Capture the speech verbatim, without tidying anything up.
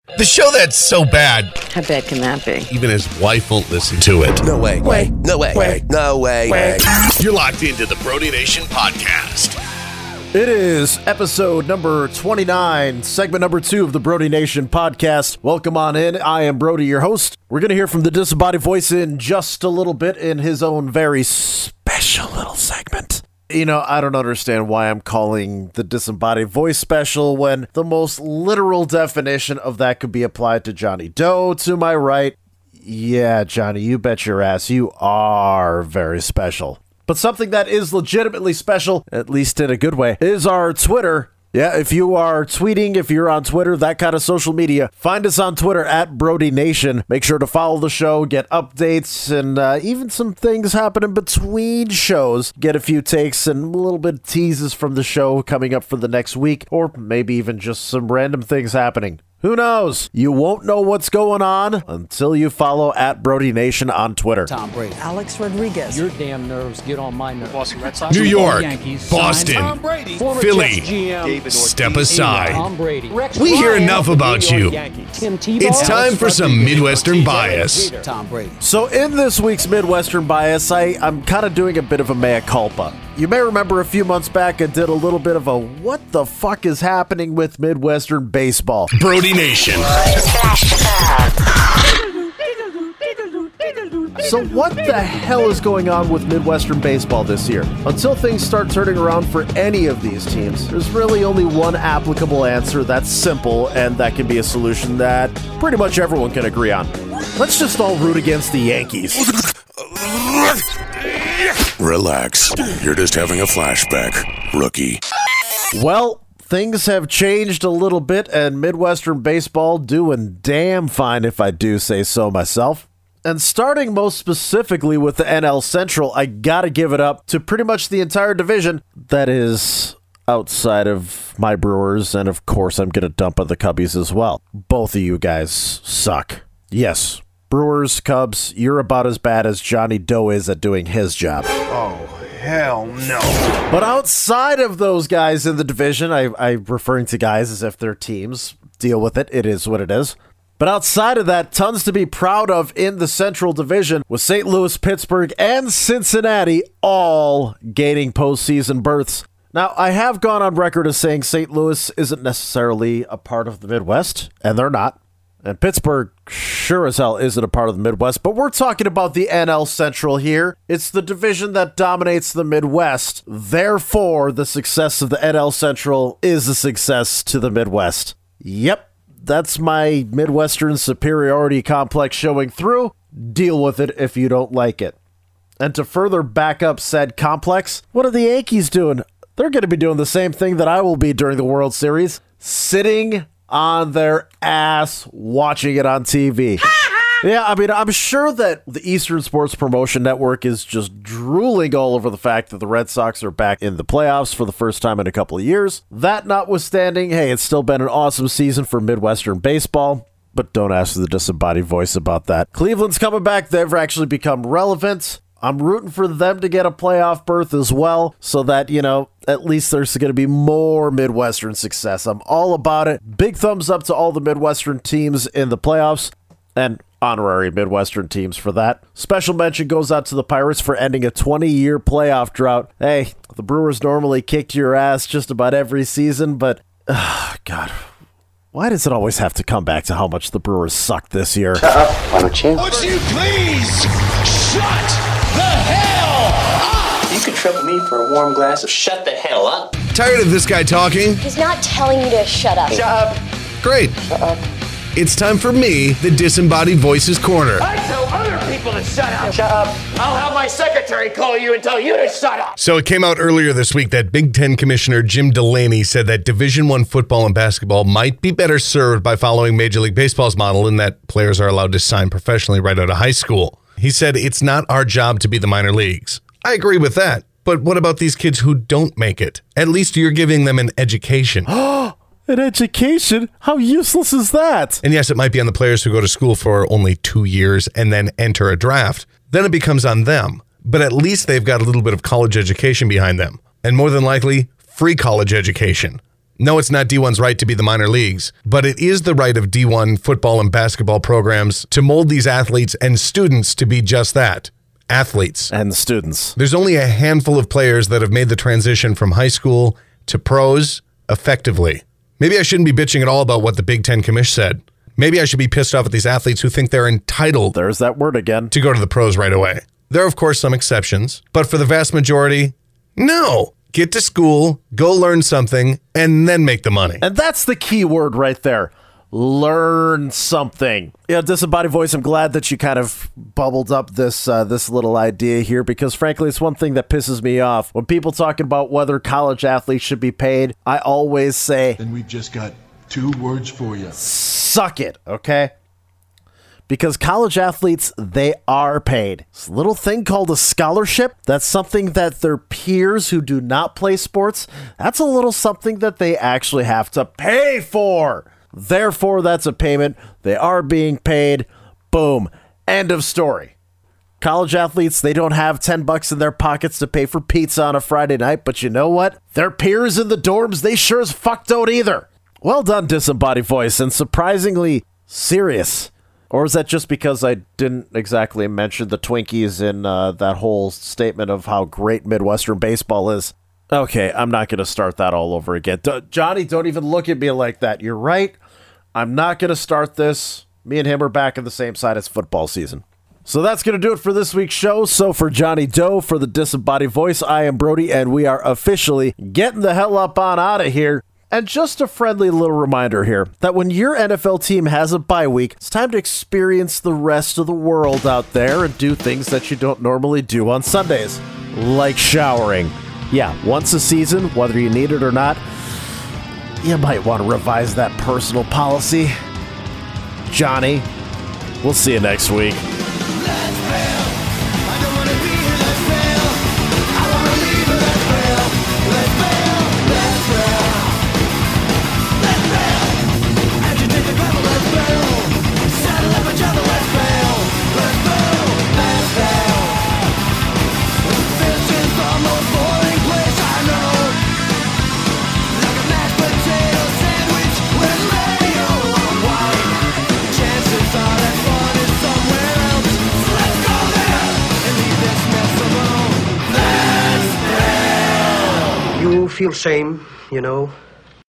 The show that's so bad, How bad can that be? even his wife won't listen to it. No way. Way. No way. Way. No way. Way. You're locked into the Brody Nation podcast. It is episode number twenty-nine, segment number two of the Brody Nation podcast. Welcome on in. I am Brody, your host. We're going to hear from the disembodied voice in just a little bit in his own very special little segment. You know, I don't understand why I'm calling the disembodied voice special when the most literal definition of that could be applied to Johnny Doe to my right. Yeah, Johnny, you bet your ass you are very special. But something that is legitimately special, at least in a good way, is our Twitter. Yeah, if you are tweeting, if you're on Twitter, that kind of social media, find us on Twitter at Brody Nation. Make sure to follow the show, get updates, and uh, even some things happening between shows. Get a few takes and a little bit of teases from the show coming up for the next week, or maybe even just some random things happening. Who knows? You won't know what's going on until you follow at Brody Nation on Twitter. Tom Brady. Alex Rodriguez. Your damn nerves get on my nerves. Boston Red Sox. New York, Yankees, Boston, Tom Brady. Former Philly, Jets G M. step aside. Tom Brady. Rex We hear Ryan enough of the about New York you. Yankees. Tim Tebow. It's time for some Midwestern bias. Tom Brady. So in this week's Midwestern Bias, I, I'm kind of doing a bit of a mea culpa. You may remember a few months back I did a little bit of a what the fuck is happening with Midwestern baseball. Brody Nation. So what the hell is going on with Midwestern baseball this year? Until things start turning around for any of these teams, there's really only one applicable answer that's simple, and that can be a solution that pretty much everyone can agree on. Let's just all root against the Yankees. Relax. You're just having a flashback, rookie. Well, things have changed a little bit, and Midwestern baseball doing damn fine if I do say so myself. And starting most specifically with the N L Central, I gotta give it up to pretty much the entire division that is outside of my Brewers, and of course I'm gonna dump on the Cubbies as well. Both of you guys suck. Yes, Brewers, Cubs, you're about as bad as Johnny Doe is at doing his job. Oh, hell no. But outside of those guys in the division, I, I'm referring to guys as if they're teams. Deal with it. It is what it is. But outside of that, tons to be proud of in the Central Division, with Saint Louis, Pittsburgh, and Cincinnati all gaining postseason berths. Now, I have gone on record as saying Saint Louis isn't necessarily a part of the Midwest, and they're not. And Pittsburgh sure as hell isn't a part of the Midwest, but we're talking about the N L Central here. It's the division that dominates the Midwest. Therefore, the success of the N L Central is a success to the Midwest. Yep. That's my Midwestern superiority complex showing through. Deal with it if you don't like it. And to further back up said complex, what are the Yankees doing? They're going to be doing the same thing that I will be during the World Series. Sitting on their ass watching it on T V. Yeah, I mean, I'm sure that the Eastern Sports Promotion Network is just drooling all over the fact that the Red Sox are back in the playoffs for the first time in a couple of years. That notwithstanding, hey, it's still been an awesome season for Midwestern baseball, but don't ask the disembodied voice about that. Cleveland's coming back. They've actually become relevant. I'm rooting for them to get a playoff berth as well, so that, you know, at least there's going to be more Midwestern success. I'm all about it. Big thumbs up to all the Midwestern teams in the playoffs, and honorary Midwestern teams for that. Special mention goes out to the Pirates for ending a twenty-year playoff drought. Hey, the Brewers normally kick your ass just about every season, but, uh, God, why does it always have to come back to how much the Brewers suck this year? Shut up, why don't you? Would you please shut the hell up? You could trouble me for a warm glass of shut the hell up. Tired of this guy talking? He's not telling you to shut up. Shut up. Great. Shut up. It's time for me, the Disembodied Voices Corner. I tell other people to shut up. Shut up. I'll have my secretary call you and tell you to shut up. So it came out earlier this week that Big Ten Commissioner Jim Delaney said that Division One football and basketball might be better served by following Major League Baseball's model in that players are allowed to sign professionally right out of high school. He said it's not our job to be the minor leagues. I agree with that. But what about these kids who don't make it? At least you're giving them an education. An education? How useless is that? And yes, it might be on the players who go to school for only two years and then enter a draft. Then it becomes on them. But at least they've got a little bit of college education behind them. And more than likely, free college education. No, it's not D one's right to be the minor leagues, but it is the right of D one football and basketball programs to mold these athletes and students to be just that, athletes. And students. There's only a handful of players that have made the transition from high school to pros effectively. Maybe I shouldn't be bitching at all about what the Big Ten Commish said. Maybe I should be pissed off at these athletes who think they're entitled There's that word again. to go to the pros right away. There are, of course, some exceptions, but for the vast majority, no. Get to school, go learn something, and then make the money. And that's the key word right there. Learn something. Yeah, Disembodied Voice, I'm glad that you kind of bubbled up this uh, this little idea here, because frankly, it's one thing that pisses me off. When people talk about whether college athletes should be paid, I always say, then we've just got two words for you. Suck it, okay? Because college athletes, they are paid. This little thing called a scholarship, that's something that their peers who do not play sports, that's a little something that they actually have to pay for. Therefore, that's a payment. They are being paid. Boom. End of story. College athletes, they don't have ten bucks in their pockets to pay for pizza on a Friday night, but you know what? Their peers in the dorms, they sure as fuck don't either. Well done, Disembodied Voice, and surprisingly serious. Or is that just because I didn't exactly mention the Twinkies in uh, that whole statement of how great Midwestern baseball is? Okay, I'm not going to start that all over again. D- Johnny, don't even look at me like that. You're right. I'm not going to start this. Me and him are back on the same side. It's football season. So that's going to do it for this week's show. So for Johnny Doe, for the Disembodied Voice, I am Brody, and we are officially getting the hell up on out of here. And just a friendly little reminder here that when your N F L team has a bye week, it's time to experience the rest of the world out there and do things that you don't normally do on Sundays, like showering. Yeah, once a season, whether you need it or not, you might want to revise that personal policy. Johnny, we'll see you next week. Feel shame, you know,